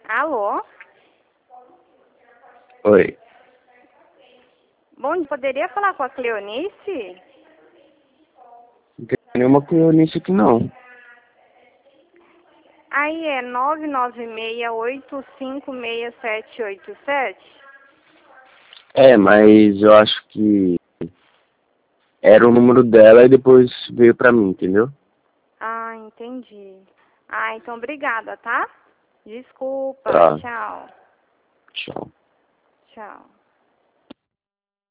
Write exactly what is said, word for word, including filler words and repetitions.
Alô? Oi. Bom, poderia falar com a Cleonice? Não tem nenhuma Cleonice aqui não. Aí é nove nove seis, oito cinco seis sete oito sete? É, mas eu acho que era o número dela e depois veio pra mim, entendeu? Ah, entendi. Ah, então obrigada, tá? Desculpa. Tá. Tchau. Tchau. Tchau.